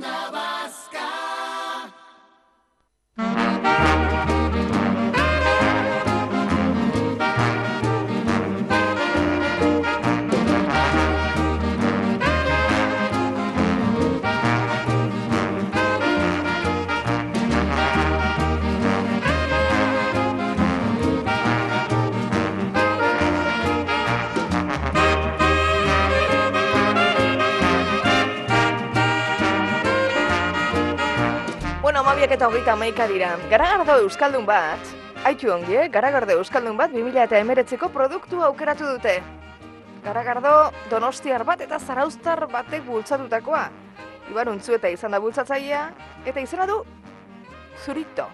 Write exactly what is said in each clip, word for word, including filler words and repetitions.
Onda Vasca. Bueno, amabiak eta hogeita hamaika dira. Garagardo Euskaldun bat, aitu ongi, eh? Garagardo Euskaldun bat bi mila hemeretziko produktu aukeratu dute. Garagardo donostiar bat eta zarauztar batek bultzatutakoa. Iban Untzueta izan da bultzatzailea, eta izena du Zurito.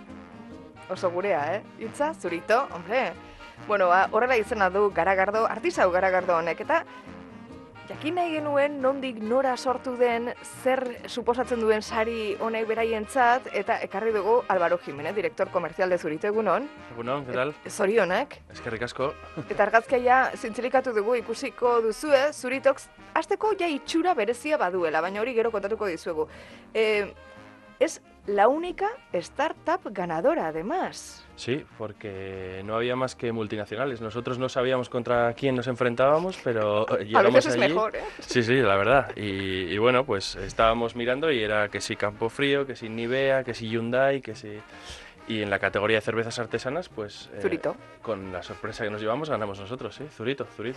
Oso gurea, eh? Hitza, Zurito, hombre. Bueno, ba, horrela izena du Garagardo, artisau Garagardo honek, eta jakin nahi genuen nondik nora sortu den, zer suposatzen duen sari honek beraientzat, eta ekarri dugu Álvaro Jiménez, direktor komerzial de Zurito, egunon. Egunon, ¿qué tal? Zorionak. Eskerrik asko. Eta argazkia zintzilikatu dugu ikusiko duzue, Zuritok hasteko ja itxura berezia baduela, baina hori gero kontatuko dizuegu. Eh, es la única startup ganadora, además. Sí, porque no había más que multinacionales. Nosotros no sabíamos contra quién nos enfrentábamos, pero llegamos A veces es allí. mejor, ¿eh? Sí, sí, la verdad. Y, y bueno, pues estábamos mirando y era que si Campofrío, que si Nivea, que si Hyundai, que si... Y en la categoría de cervezas artesanas, pues... Eh, Zurito. Con la sorpresa que nos llevamos, ganamos nosotros, sí. Zurito, Zurito.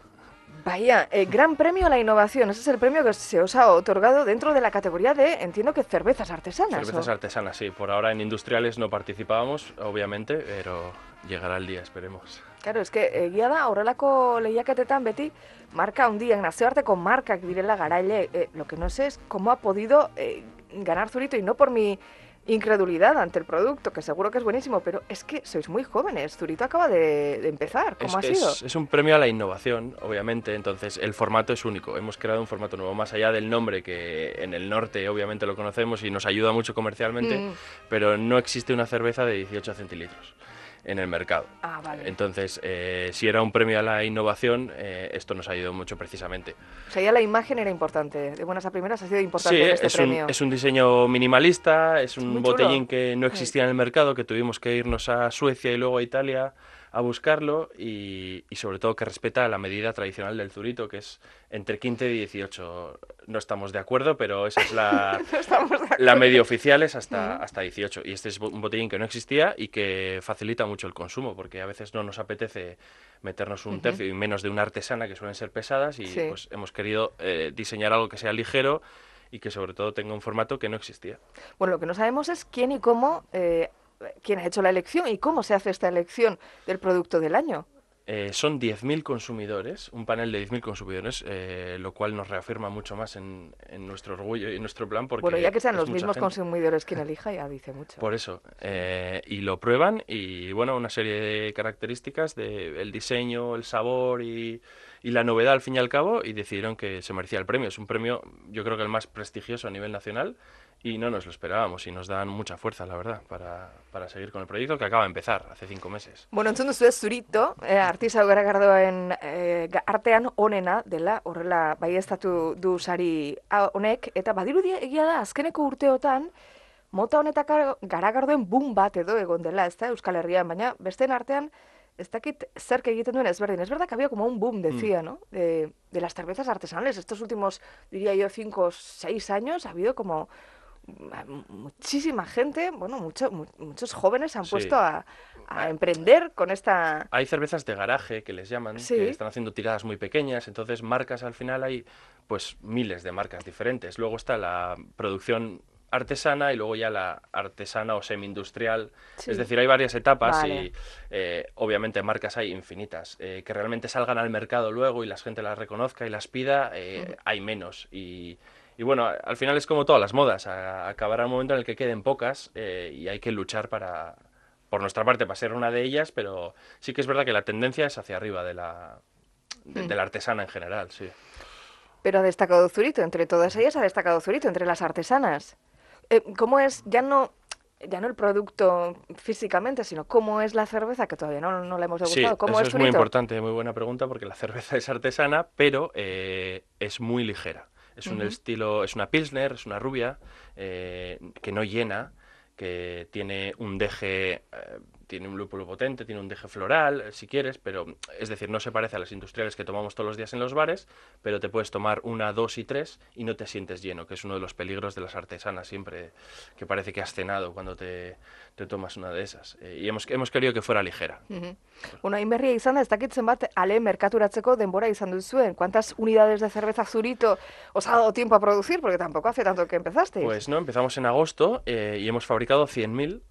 Vaya, eh, Gran Premio a la Innovación. Ese es el premio que se os ha otorgado dentro de la categoría de, entiendo que cervezas artesanas. Cervezas ¿o? artesanas, sí. Por ahora en industriales no participábamos, obviamente, pero llegará el día, esperemos. Claro, es que egia da horrelako lehiaketetan beti marka handiak, nazioarteko markak direla garaile. Eh, lo que no sé es cómo ha podido eh, ganar Zurito, y no por mi incredulidad ante el producto, que seguro que es buenísimo, pero es que sois muy jóvenes. Zurito acaba de, de empezar. ¿Cómo es, ha sido? Es, es un premio a la innovación, obviamente, entonces el formato es único. Hemos creado un formato nuevo, más allá del nombre, que en el norte obviamente lo conocemos y nos ayuda mucho comercialmente, Mm. pero no existe una cerveza de dieciocho centilitros en el mercado. Ah, vale. Entonces, eh, si era un premio a la innovación, eh, esto nos ha ayudado mucho precisamente. O sea, ya la imagen era importante. De buenas a primeras ha sido importante Sí, en este es premio. un, es un diseño minimalista, es un muy botellín chulo. que no existía en el mercado, que tuvimos que irnos a Suecia y luego a Italia a buscarlo, y, y sobre todo que respeta la medida tradicional del Zurito, que es entre quince y dieciocho. No estamos de acuerdo, pero esa es la, No estamos de acuerdo. la media oficial, es hasta, Ujú. hasta dieciocho. Y este es un botellín que no existía y que facilita mucho el consumo, porque a veces no nos apetece meternos un Ujú. tercio y menos de una artesana, que suelen ser pesadas, y Sí. pues hemos querido eh, diseñar algo que sea ligero y que sobre todo tenga un formato que no existía. Bueno, lo que no sabemos es quién y cómo, eh, quién ha hecho la elección y cómo se hace esta elección del producto del año. Eh, son diez mil consumidores, un panel de diez mil consumidores, eh, lo cual nos reafirma mucho más en, en nuestro orgullo y en nuestro plan, porque Bueno, ya que sean es los mucha mismos gente. consumidores quien elija, ya dice mucho. Por eso, eh, y lo prueban, y bueno, una serie de características del diseño, el sabor y, y la novedad al fin y al cabo, y decidieron que se merecía el premio. Es un premio, yo creo que el más prestigioso a nivel nacional, y no nos lo esperábamos, y nos dan mucha fuerza, la verdad, para, para seguir con el proyecto, que acaba de empezar hace cinco meses. Bueno, entzun duzu ez Zurito, eh, artisau garagardoen eh, ga- artean onena dela, horrela baieztatu du sari hau- honek, eta badirudi egia da azkeneko urteotan, mota honetaka garagardoen boom bat edo egon dela, ez da, Euskal Herrian, baina besteen artean, ez dakit zerk egiten duen ezberdin. Es verdad que había como un boom, decía, ¿no? De, de las cervezas artesanales. Estos últimos, diría yo, cinco o seis años, ha habido como muchísima gente, bueno, mucho, mu- muchos jóvenes se han Sí. puesto a, a emprender con esta... Hay cervezas de garaje, que les llaman, Sí. que están haciendo tiradas muy pequeñas, entonces marcas al final hay pues miles de marcas diferentes. Luego está la producción artesana y luego ya la artesana o semi-industrial. Sí. Es decir, hay varias etapas Vale. y eh, obviamente marcas hay infinitas. Eh, que realmente salgan al mercado luego y la gente las reconozca y las pida, eh, Ujú. hay menos. Y, y bueno, a- al final es como todas las modas, a- acabará un momento en el que queden pocas, eh, y hay que luchar para, por nuestra parte, para ser una de ellas, pero sí que es verdad que la tendencia es hacia arriba de la, de, Mm. de la artesana en general, sí. Pero ha destacado Zurito, entre todas ellas ha destacado Zurito, entre las artesanas. Eh, ¿Cómo es, ya no, ya no el producto físicamente, sino cómo es la cerveza, que todavía no, no la hemos Sí, degustado? ¿Cómo eso es es muy Zurito? importante, muy buena pregunta, porque la cerveza es artesana, pero eh, es muy ligera. Es un Ujú. estilo, es una pilsner, es una rubia, eh, que no llena, que tiene un deje, eh, tiene un lúpulo potente, tiene un deje floral, eh, si quieres, pero es decir, no se parece a las industriales que tomamos todos los días en los bares, pero te puedes tomar una, dos y tres y no te sientes lleno, que es uno de los peligros de las artesanas siempre, que parece que has cenado cuando te, te tomas una de esas. Eh, y hemos, hemos querido que fuera ligera. Mhm. Bueno, hain berria izan da, ez dakit zenbat ale merkaturatzeko denbora izan duzuen. ¿Cuántas unidades de cerveza Zurito os ha dado tiempo a producir? Porque tampoco hace tanto que empezasteis. Pues no, empezamos en agosto eh, y hemos fabricado cien mil,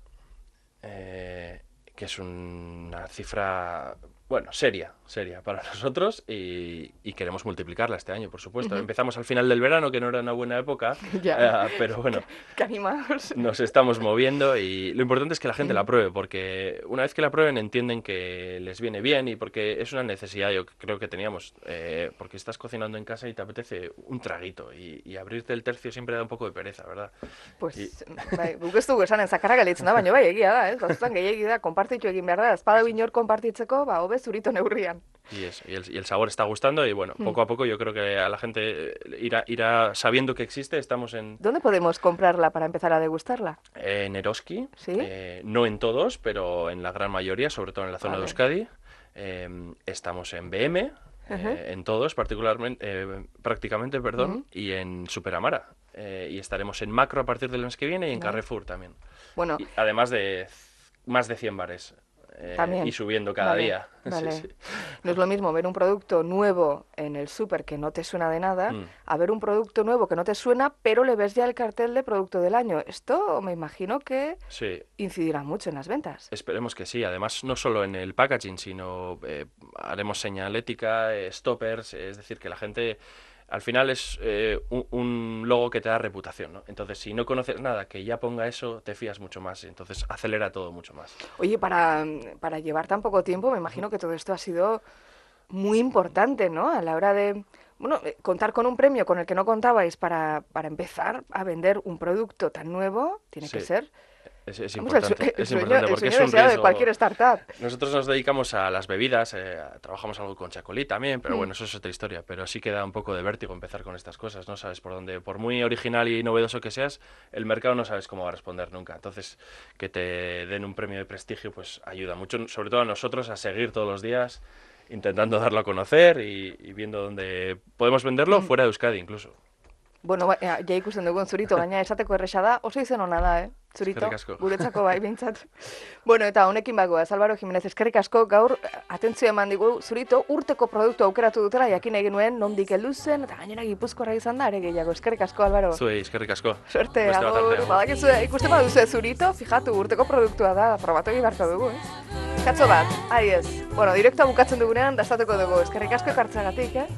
eh, que es una cifra, bueno, seria, seria para nosotros y, y queremos multiplicarla este año, por supuesto. Ujú. Empezamos al final del verano, que no era una buena época, Ya. eh, pero bueno, Qué animados. nos estamos moviendo y lo importante es que la gente la Ujú. pruebe, porque una vez que la prueben entienden que les viene bien y porque es una necesidad, yo creo que teníamos, eh, porque estás cocinando en casa y te apetece un traguito y, y abrirte el tercio siempre da un poco de pereza, ¿verdad? Pues, Y- bai, guk ez dugu esanen zakarra galitzen da, baina bai, egia da, ez? Batzutan gehiagi da, konpartitu egin behar da, espada inor konpartitzeko, ba, hobe Zurito neurrian. Y, eso, y, el, y el sabor está gustando y bueno, Mm. poco a poco yo creo que a la gente eh, irá, irá sabiendo que existe. Estamos en, ¿Dónde podemos comprarla para empezar a degustarla? en Eroski, ¿Sí? eh, no en todos, pero en la gran mayoría, sobre todo en la zona Vale. de Euskadi. Eh, estamos en B M, eh, Ujú. en todos particularmente, eh, prácticamente, perdón, Ujú. y en Superamara. Eh, y estaremos en Macro a partir del mes que viene y en Vale. Carrefour también. Bueno, Y además de c- más de cien bares. eh, También. y subiendo cada Vale, día. Sí, vale. sí. no es lo mismo ver un producto nuevo en el súper que no te suena de nada, Mm. a ver un producto nuevo que no te suena, pero le ves ya el cartel de producto del año. Esto me imagino que Sí, incidirá mucho en las ventas. esperemos que sí. Además, no solo en el packaging, sino eh, haremos señalética, eh, stoppers, es decir, que la gente... Al final es eh, un, un logo que te da reputación, ¿no? Entonces, si no conoces nada que ya ponga eso, te fías mucho más. Entonces, acelera todo mucho más. Oye, para, para llevar tan poco tiempo, me imagino que todo esto ha sido muy importante, ¿no? A la hora de, bueno, eh, contar con un premio con el que no contabais para, para empezar a vender un producto tan nuevo, tiene que Sí, ser, Es, es vamos, el, sue- importante, el es sueño, importante el porque sueño es un deseado de riesgo. cualquier startup. Nosotros nos dedicamos a las bebidas, eh, trabajamos algo con Chacolí también, pero Mm. bueno, eso es otra historia. Pero sí que da un poco de vértigo empezar con estas cosas, no sabes por dónde, por muy original y novedoso que seas, el mercado no sabes cómo va a responder nunca. Entonces, que te den un premio de prestigio, pues ayuda mucho, sobre todo a nosotros, a seguir todos los días intentando darlo a conocer y, y viendo dónde podemos venderlo Mm. fuera de Euskadi incluso. Bueno, ba, ja ja ikusten dugun Zurito, gaina esateko erresa da, oso izen ona da, eh? Zurito, Eskerrik asko. guretzako bai, behintzat. Bueno, eta honekin bagoaz, Álvaro Jiménez, eskerrik asko, gaur eh, atentzio eman digu Zurito urteko produktu aukeratu dutela, jakin egin nuen nondik heldu zen, eta gainera Gipuzkoarra izan da, ere gehiago, eskerrik asko, Álvaro. Zuei, eskerrik asko. Suerte, Beste bat agur, arte. badakizu, ikusten baduzu Zurito, fijatu, urteko produktua da, probatu egin beharko dugu, eh? Katzo bat, ari ez. Bueno, direktoa bukatzen dugunean, dastatuko dugu, eskerrik asko ekartzeagatik, eh?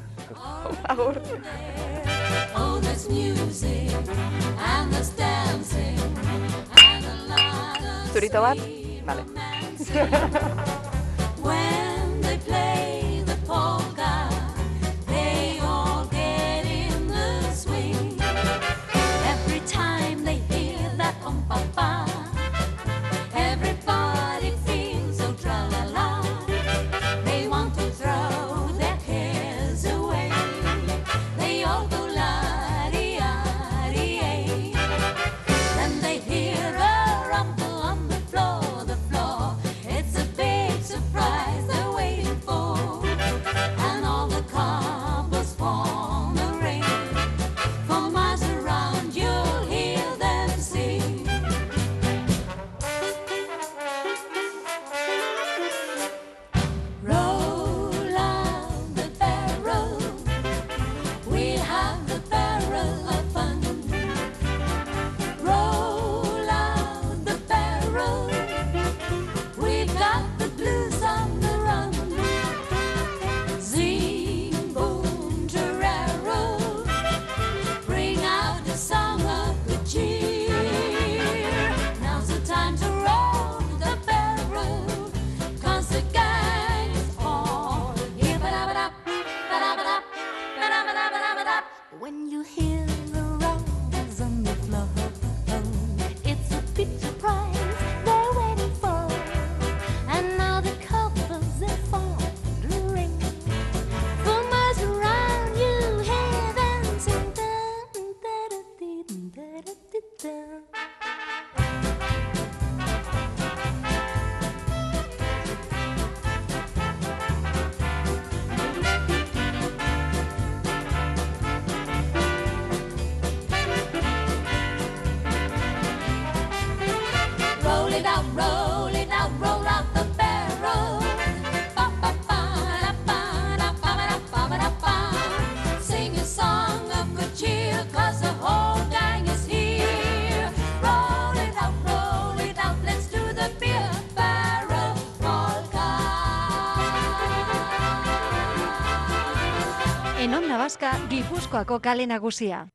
Agur. Oh, there's music and there's dancing and a lot of Zurito bat, sweet vale. when they play the polka, they all get in the swing. Every time they hear that um pa pa, everybody feels so tra la la. They want to throw their cares away. They all go la di ay. Then they hear a rumble on the floor, the floor. It's a big surprise. The Roll it out, roll it out, roll out the barrel. Ba, ba, ba, da, ba, da, ba, ba, da, ba, ba, da, ba. Sing a song of good cheer, 'cause the whole gang is here. Roll it out, roll it out, let's do the beer barrel polka. En Onda Vasca, Gipuzkoako kale nagusia.